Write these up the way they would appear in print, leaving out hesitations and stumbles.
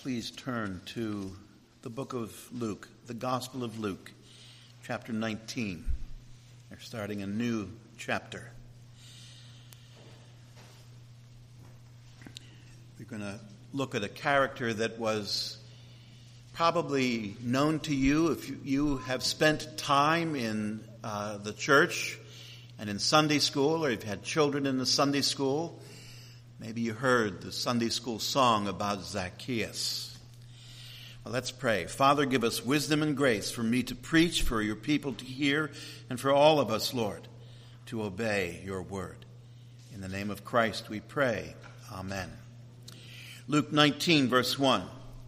please turn to the book of Luke, the Gospel of Luke, chapter 19. They're starting a new chapter. We're going to look at a character that was probably known to you if you have spent time in the church and in Sunday school, or you've had children in the Sunday school. Maybe you heard the Sunday school song about Zacchaeus. Well, let's pray. Father, give us wisdom and grace for me to preach, for your people to hear, and for all of us, Lord, to obey your word. In the name of Christ we pray. Amen. Luke 19, verse 1.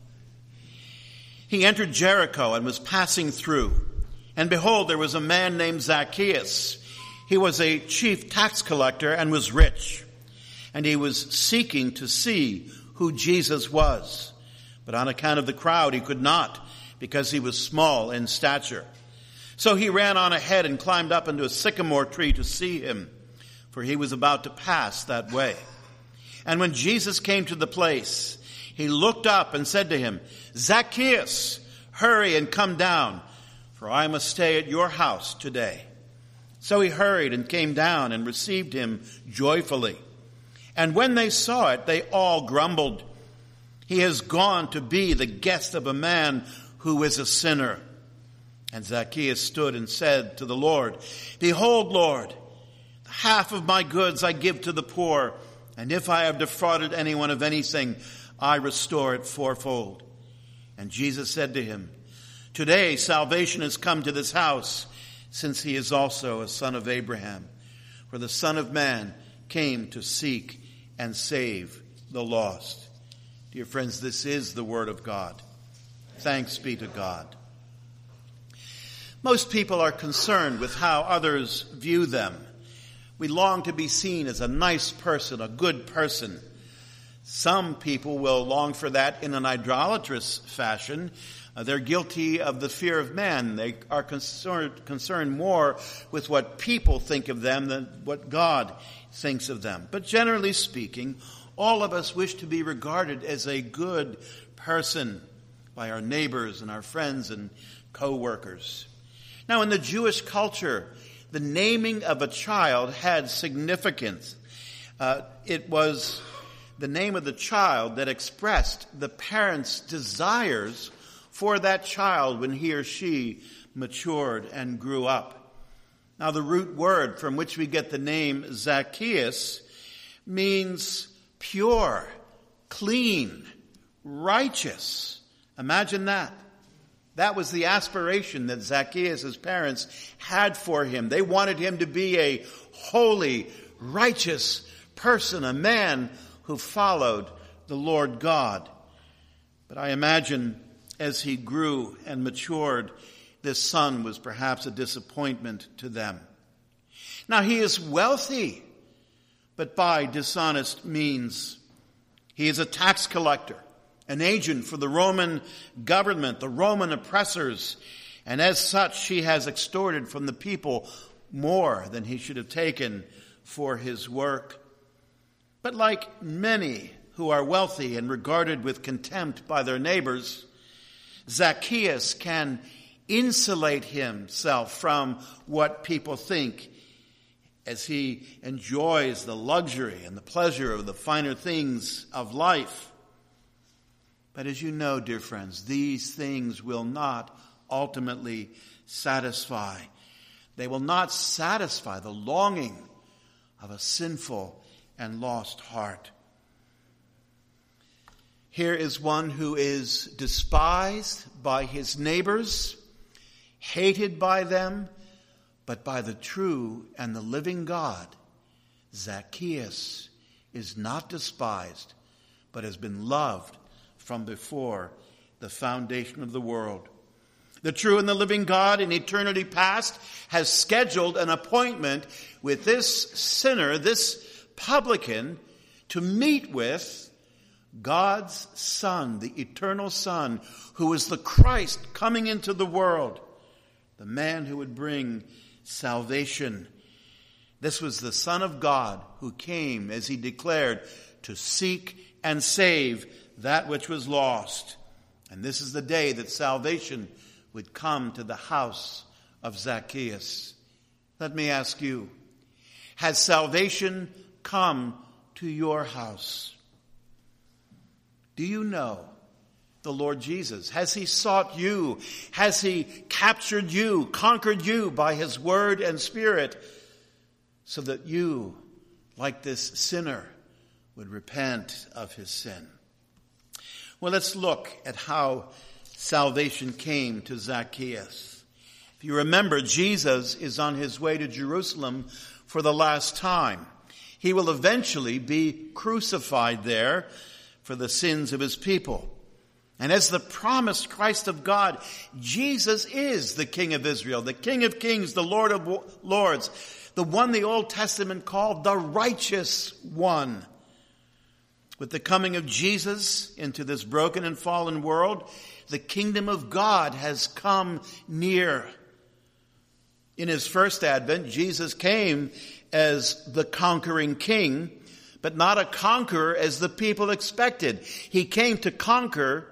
He entered Jericho and was passing through. And behold, there was a man named Zacchaeus. He was a chief tax collector and was rich. And he was seeking to see who Jesus was. But on account of the crowd, he could not, because he was small in stature. So he ran on ahead and climbed up into a sycamore tree to see him, for he was about to pass that way. And when Jesus came to the place, he looked up and said to him, Zacchaeus, hurry and come down, for I must stay at your house today. So he hurried and came down and received him joyfully. And when they saw it, they all grumbled. He has gone to be the guest of a man who is a sinner. And Zacchaeus stood and said to the Lord, Behold, Lord, half of my goods I give to the poor, and if I have defrauded anyone of anything, I restore it fourfold. And Jesus said to him, Today salvation has come to this house, since he is also a son of Abraham. For the Son of Man came to seek and save the lost. Dear friends, this is the word of God. Thanks be to God. Most people are concerned with how others view them. We long to be seen as a nice person, a good person. Some people will long for that in an idolatrous fashion. They're guilty of the fear of man. They are concerned more with what people think of them than what God thinks of them. But generally speaking, all of us wish to be regarded as a good person by our neighbors and our friends and co-workers. Now, in the Jewish culture, the naming of a child had significance. It was the name of the child that expressed the parents' desires for that child when he or she matured and grew up. Now, the root word from which we get the name Zacchaeus means pure, clean, righteous. Imagine that. That was the aspiration that Zacchaeus' parents had for him. They wanted him to be a holy, righteous person, a man who followed the Lord God. But I imagine as he grew and matured, this son was perhaps a disappointment to them. Now, he is wealthy, but by dishonest means. He is a tax collector, an agent for the Roman government, the Roman oppressors, and as such, he has extorted from the people more than he should have taken for his work. But like many who are wealthy and regarded with contempt by their neighbors, Zacchaeus can insulate himself from what people think as he enjoys the luxury and the pleasure of the finer things of life. But as you know, dear friends, these things will not ultimately satisfy. They will not satisfy the longing of a sinful and lost heart. Here is one who is despised by his neighbors, hated by them, but by the true and the living God. Zacchaeus is not despised, but has been loved from before the foundation of the world. The true and the living God in eternity past has scheduled an appointment with this sinner, this publican, to meet with God's Son, the eternal Son, who is the Christ coming into the world, the man who would bring salvation. This was the Son of God who came, as he declared, to seek and save that which was lost. And this is the day that salvation would come to the house of Zacchaeus. Let me ask you, has salvation come to your house? Do you know the Lord Jesus? Has he sought you? Has he captured you, conquered you by his word and spirit, so that you, like this sinner, would repent of his sin? Well, let's look at how salvation came to Zacchaeus. If you remember, Jesus is on his way to Jerusalem for the last time. He will eventually be crucified there for the sins of his people. And as the promised Christ of God, Jesus is the King of Israel, the King of Kings, the Lord of Lords, the one the Old Testament called the righteous one. With the coming of Jesus into this broken and fallen world, the kingdom of God has come near. In his first advent, Jesus came as the conquering king, but not a conqueror as the people expected. He came to conquer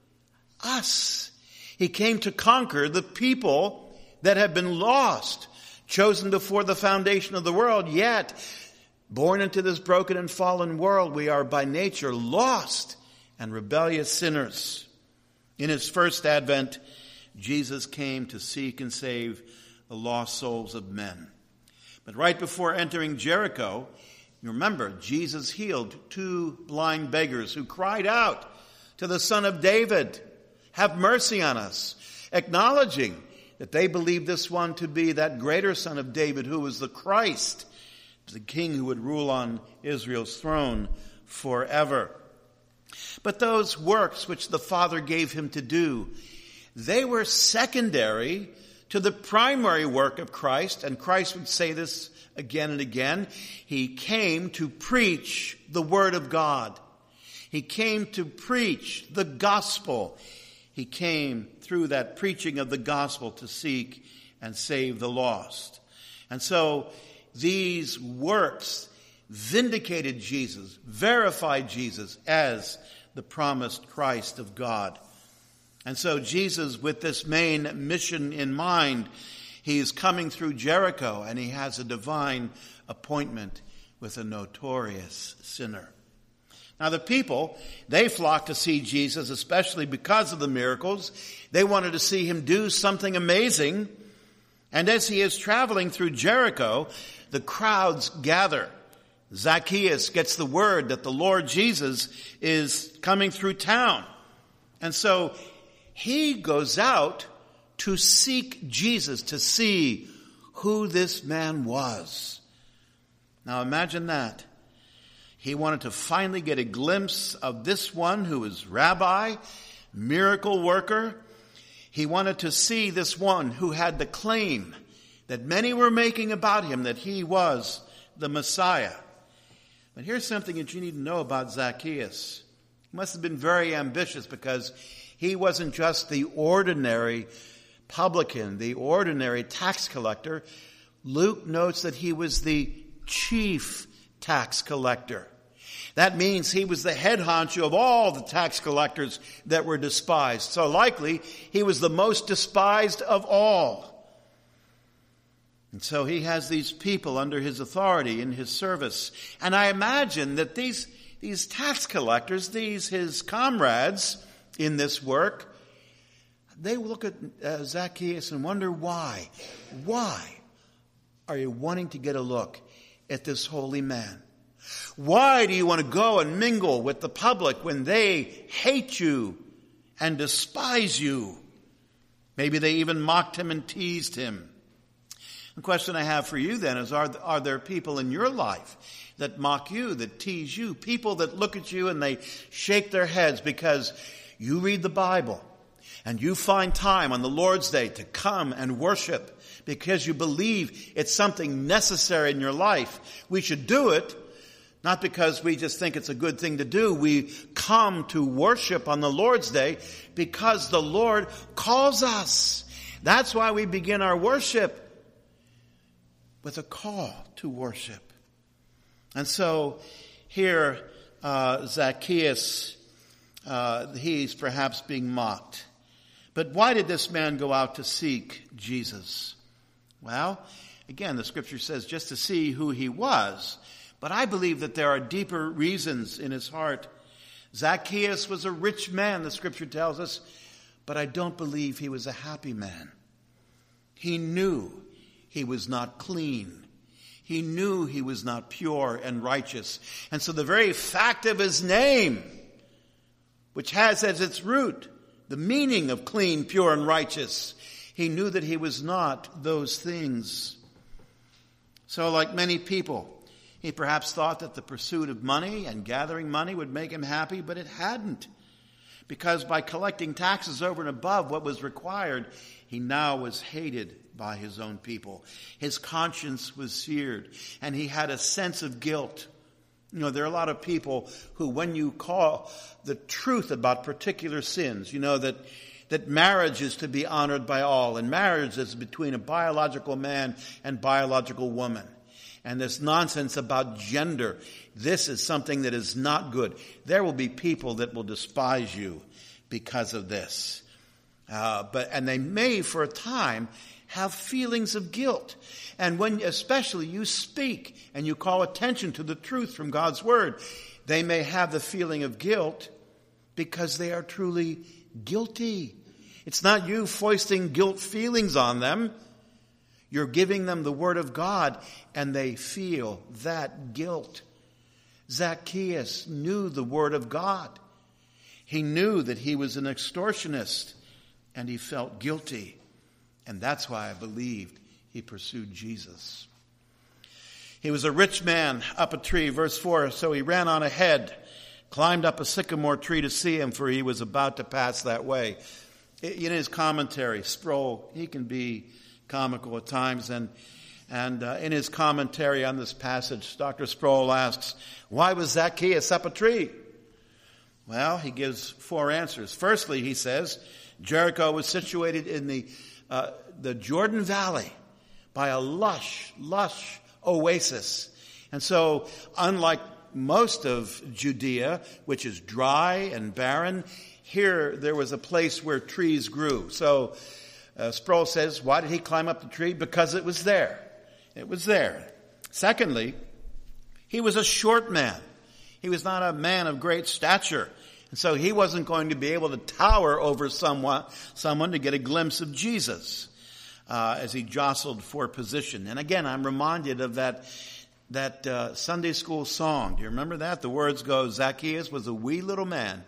us. He came to conquer the people that have been lost, chosen before the foundation of the world, yet born into this broken and fallen world, we are by nature lost and rebellious sinners. In his first advent, Jesus came to seek and save the lost souls of men. But right before entering Jericho, you remember, Jesus healed 2 blind beggars who cried out to the Son of David, "Have mercy on us," acknowledging that they believed this one to be that greater Son of David who was the Christ, the king who would rule on Israel's throne forever. But those works which the Father gave him to do, they were secondary to the primary work of Christ. And Christ would say this again and again. He came to preach the word of God. He came to preach the gospel. He came through that preaching of the gospel to seek and save the lost. And so these works vindicated Jesus, verified Jesus as the promised Christ of God. And so Jesus, with this main mission in mind, he is coming through Jericho, and he has a divine appointment with a notorious sinner. Now the people, they flocked to see Jesus, especially because of the miracles. They wanted to see him do something amazing. And as he is traveling through Jericho, the crowds gather. Zacchaeus gets the word that the Lord Jesus is coming through town. And so he goes out to seek Jesus, to see who this man was. Now imagine that. He wanted to finally get a glimpse of this one who is rabbi, miracle worker. He wanted to see this one who had the claim that many were making about him, that he was the Messiah. But here's something that you need to know about Zacchaeus. He must have been very ambitious, because he wasn't just the ordinary publican, the ordinary tax collector. Luke notes that he was the chief tax collector. That means he was the head honcho of all the tax collectors that were despised. So likely he was the most despised of all. And so he has these people under his authority, in his service. And I imagine that these tax collectors, his comrades in this work, they look at Zacchaeus and wonder why. Why are you wanting to get a look at this holy man? Why do you want to go and mingle with the public when they hate you and despise you? Maybe they even mocked him and teased him. The question I have for you then is, are there people in your life that mock you, that tease you, people that look at you and they shake their heads because you read the Bible and you find time on the Lord's Day to come and worship because you believe it's something necessary in your life? We should do it, not because we just think it's a good thing to do. We come to worship on the Lord's Day because the Lord calls us. That's why we begin our worship with a call to worship. And so here Zacchaeus he's perhaps being mocked. But why did this man go out to seek Jesus? Well, again, the scripture says just to see who he was. But I believe that there are deeper reasons in his heart. Zacchaeus was a rich man, the scripture tells us, but I don't believe he was a happy man. He knew he was not clean. He knew he was not pure and righteous. And so the very fact of his name, which has as its root the meaning of clean, pure, and righteous, he knew that he was not those things. So like many people, he perhaps thought that the pursuit of money and gathering money would make him happy, but it hadn't. Because by collecting taxes over and above what was required, he now was hated by his own people. His conscience was seared, and he had a sense of guilt. You know, there are a lot of people who, when you call the truth about particular sins, you know, that marriage is to be honored by all, and marriage is between a biological man and biological woman. And this nonsense about gender, this is something that is not good. There will be people that will despise you because of this. And they may, for a time, have feelings of guilt. And when especially you speak and you call attention to the truth from God's word, they may have the feeling of guilt because they are truly guilty. It's not you foisting guilt feelings on them. You're giving them the word of God, and they feel that guilt. Zacchaeus knew the word of God. He knew that he was an extortionist, and he felt guilty. And that's why I believed he pursued Jesus. He was a rich man up a tree, verse 4, so he ran on ahead, climbed up a sycamore tree to see him, for he was about to pass that way. In his commentary, Sproul, he can be comical at times, and in his commentary on this passage, Dr. Sproul asks, why was Zacchaeus up a tree? Well, he gives 4 answers. Firstly, he says, Jericho was situated in the Jordan Valley by a lush oasis. And so, unlike most of Judea, which is dry and barren, here there was a place where trees grew. So, Sproul says, why did he climb up the tree? Because it was there. It was there. Secondly, he was a short man. He was not a man of great stature. And so he wasn't going to be able to tower over someone to get a glimpse of Jesus as he jostled for position. And again, I'm reminded of that Sunday school song. Do you remember that? The words go, Zacchaeus was a wee little man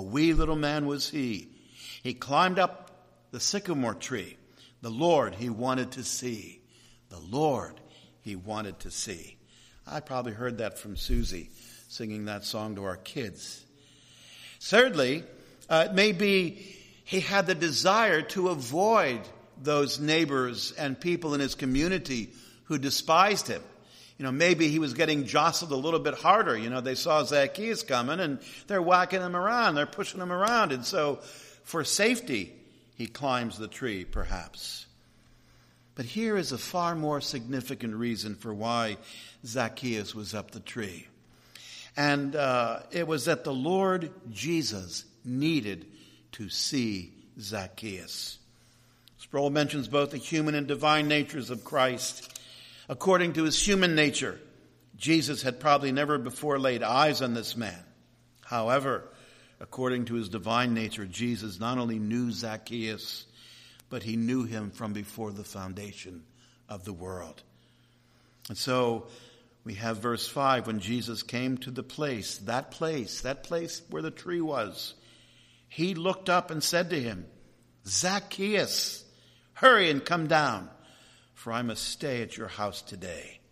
was he. He climbed up the sycamore tree. The Lord he wanted to see. The Lord he wanted to see. I probably heard that from Susie singing that song to our kids. Thirdly, it may be he had the desire to avoid those neighbors and people in his community who despised him. You know, maybe he was getting jostled a little bit harder. You know, they saw Zacchaeus coming and they're whacking him around. They're pushing him around. And so for safety, he climbs the tree, perhaps. But here is a far more significant reason for why Zacchaeus was up the tree. And it was that the Lord Jesus needed to see Zacchaeus. Sproul mentions both the human and divine natures of Christ. According to his human nature, Jesus had probably never before laid eyes on this man. However, according to his divine nature, Jesus not only knew Zacchaeus, but he knew him from before the foundation of the world. And so we have verse 5, when Jesus came to the place, that place where the tree was, he looked up and said to him, Zacchaeus, hurry and come down, for I must stay at your house today.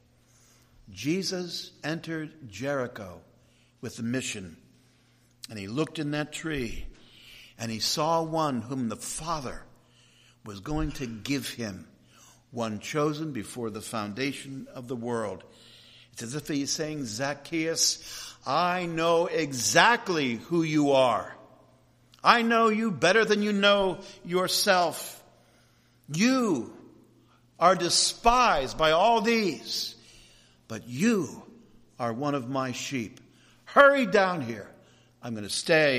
Jesus entered Jericho with a mission, and he looked in that tree, and he saw one whom the Father was going to give him, one chosen before the foundation of the world. It's as if he's saying, Zacchaeus, I know exactly who you are. I know you better than you know yourself. You are despised by all these, but you are one of my sheep. Hurry down here. I'm going to stay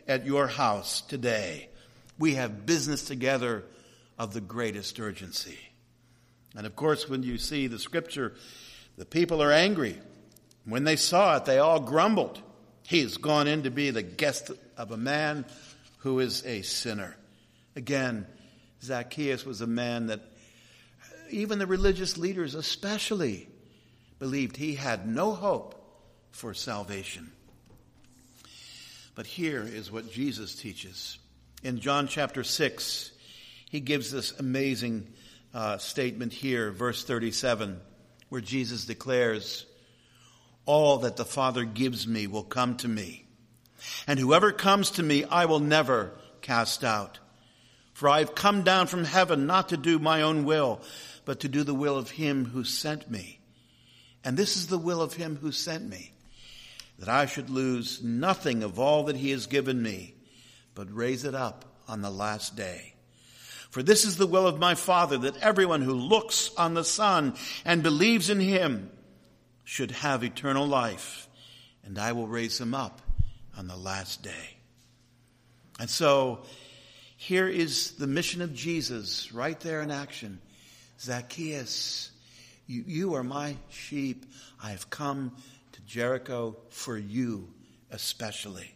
at your house today. We have business together of the greatest urgency. And of course, when you see the scripture, the people are angry. When they saw it, they all grumbled. He has gone in to be the guest of a man who is a sinner. Again, Zacchaeus was a man that even the religious leaders especially believed he had no hope for salvation. But here is what Jesus teaches. In John chapter 6, he gives this amazing statement here, verse 37, where Jesus declares, "All that the Father gives me will come to me, and whoever comes to me I will never cast out. For I have come down from heaven not to do my own will, but to do the will of him who sent me. And this is the will of him who sent me, that I should lose nothing of all that he has given me, but raise it up on the last day. For this is the will of my Father, that everyone who looks on the Son and believes in him should have eternal life, and I will raise him up on the last day." And so here is the mission of Jesus right there in action. Zacchaeus, you are my sheep. I have come to Jericho for you especially.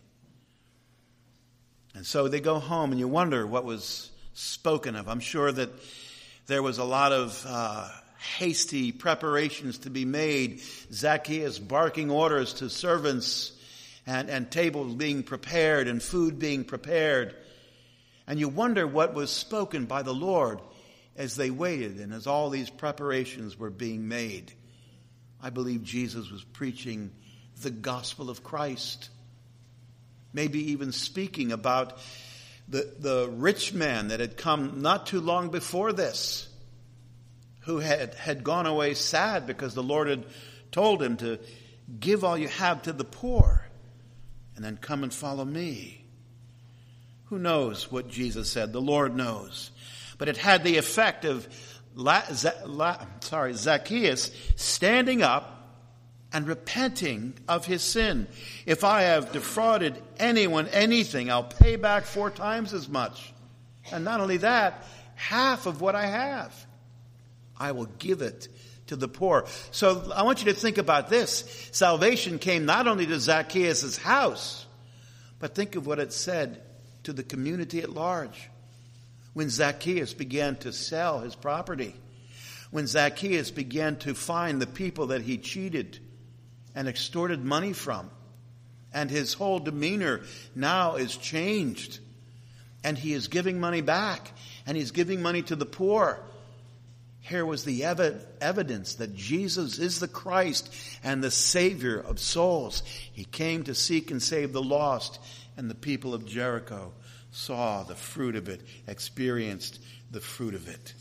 And so they go home, and you wonder what was spoken of. I'm sure that there was a lot of hasty preparations to be made. Zacchaeus barking orders to servants, and tables being prepared and food being prepared. And you wonder what was spoken by the Lord as they waited and as all these preparations were being made. I believe Jesus was preaching the gospel of Christ. Maybe even speaking about the rich man that had come not too long before this, who had gone away sad because the Lord had told him to give all you have to the poor and then come and follow me. Who knows what Jesus said? The Lord knows. But it had the effect of Zacchaeus standing up and repenting of his sin. "If I have defrauded anyone anything, I'll pay back 4 times as much. And not only that, half of what I have, I will give it to the poor." So I want you to think about this. Salvation came not only to Zacchaeus' house, but think of what it said to the community at large. When Zacchaeus began to sell his property, when Zacchaeus began to find the people that he cheated and extorted money from, and his whole demeanor now is changed, and he is giving money back, and he's giving money to the poor. Here was the evidence that Jesus is the Christ and the Savior of souls. He came to seek and save the lost, and the people of Jericho saw the fruit of it, experienced the fruit of it.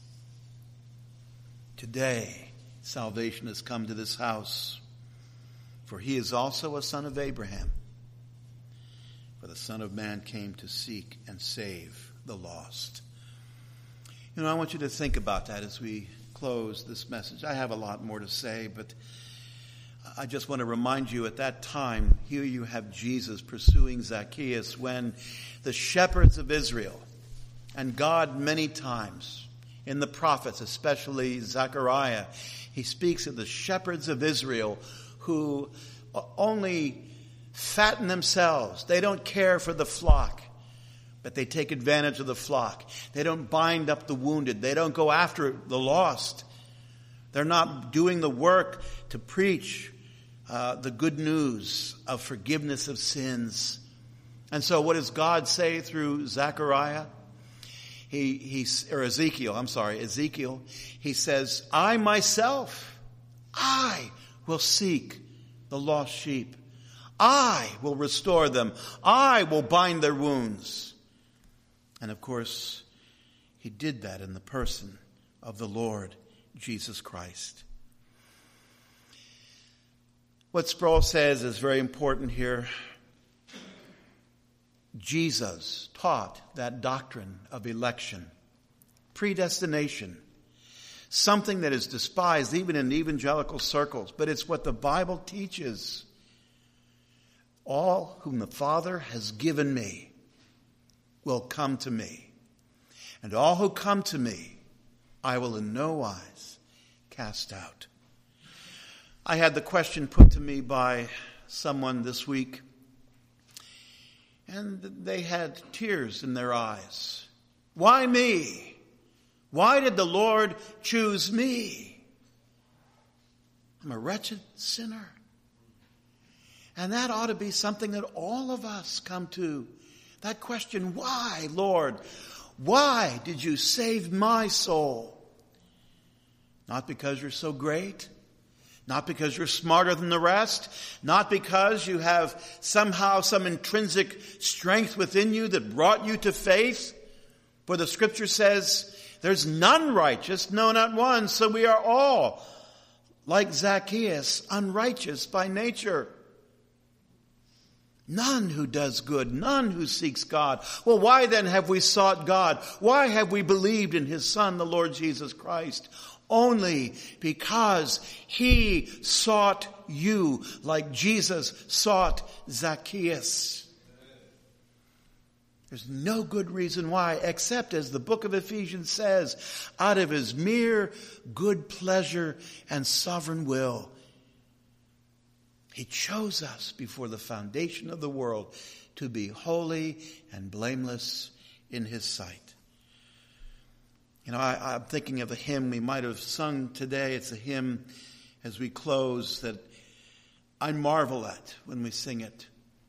Today, salvation has come to this house, for he is also a son of Abraham. For the Son of Man came to seek and save the lost. You know, I want you to think about that as we close this message. I have a lot more to say, but I just want to remind you at that time, here you have Jesus pursuing Zacchaeus when the shepherds of Israel, and God many times in the prophets, especially Zechariah, he speaks of the shepherds of Israel who only fatten themselves. They don't care for the flock, but they take advantage of the flock. They don't bind up the wounded. They don't go after the lost. They're not doing the work to preach the good news of forgiveness of sins. And so what does God say through Zechariah? Ezekiel. He says, I myself, I will seek the lost sheep. I will restore them. I will bind their wounds. And of course, he did that in the person of the Lord Jesus Christ. What Sproul says is very important here. Jesus taught that doctrine of election, predestination, something that is despised even in evangelical circles, but it's what the Bible teaches. All whom the Father has given me will come to me. And all who come to me, I will in no wise cast out. I had the question put to me by someone this week, and they had tears in their eyes. Why me? Why did the Lord choose me? I'm a wretched sinner. And that ought to be something that all of us come to. That question, why, Lord? Why did you save my soul? Not because you're so great. Not because you're smarter than the rest. Not because you have somehow some intrinsic strength within you that brought you to faith. For the scripture says, there's none righteous, no, not one. So we are all, like Zacchaeus, unrighteous by nature. None who does good, none who seeks God. Well, why then have we sought God? Why have we believed in his Son, the Lord Jesus Christ? Only because he sought you like Jesus sought Zacchaeus. There's no good reason why, except, as the book of Ephesians says, out of his mere good pleasure and sovereign will. He chose us before the foundation of the world to be holy and blameless in his sight. You know, I'm thinking of a hymn we might have sung today. It's a hymn as we close that I marvel at when we sing it.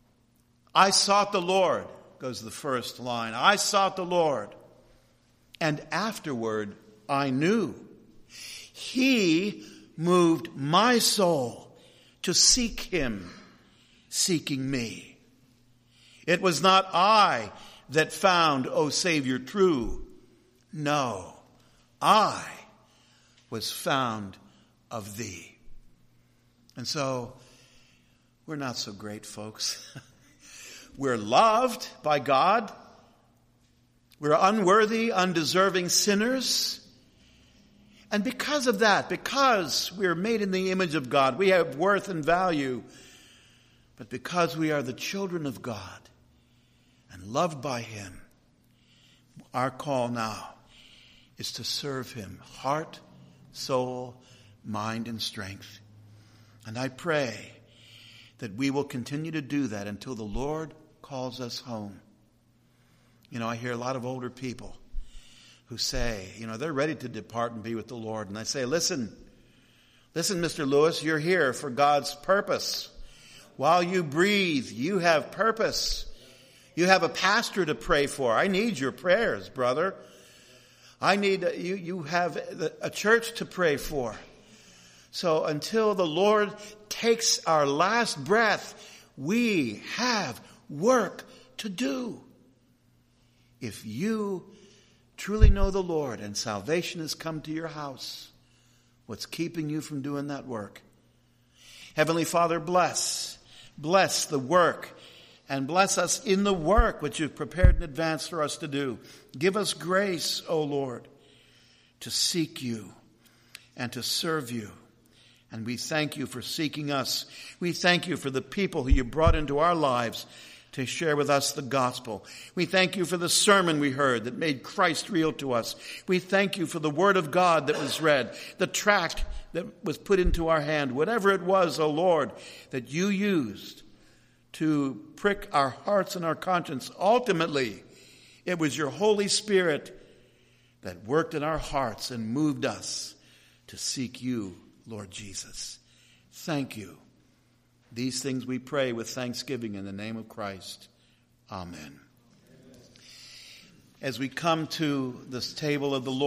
I sought the Lord, goes the first line. I sought the Lord, and afterward I knew. He moved my soul to seek him, seeking me. It was not I that found, O Savior, true. No, I was found of thee. And so, we're not so great, folks. We're loved by God. We're unworthy, undeserving sinners. And because of that, because we are made in the image of God, we have worth and value. But because we are the children of God and loved by him, our call now is to serve him, heart, soul, mind, and strength. And I pray that we will continue to do that until the Lord calls us home. You know, I hear a lot of older people who say, you know, they're ready to depart and be with the Lord. And I say, listen, Mr. Lewis, you're here for God's purpose. While you breathe, you have purpose. You have a pastor to pray for. I need your prayers, brother. I need, you have a church to pray for. So until the Lord takes our last breath, we have work to do. If you truly know the Lord and salvation has come to your house, what's keeping you from doing that work? Heavenly Father, bless the work and bless us in the work which you've prepared in advance for us to do. Give us grace, O Lord, to seek you and to serve you. And we thank you for seeking us. We thank you for the people who you brought into our lives to share with us the gospel. We thank you for the sermon we heard that made Christ real to us. We thank you for the word of God that was read, the tract that was put into our hand, whatever it was, O Lord, that you used to prick our hearts and our conscience. Ultimately, it was your Holy Spirit that worked in our hearts and moved us to seek you, Lord Jesus. Thank you. These things we pray with thanksgiving in the name of Christ. Amen. As we come to this table of the Lord,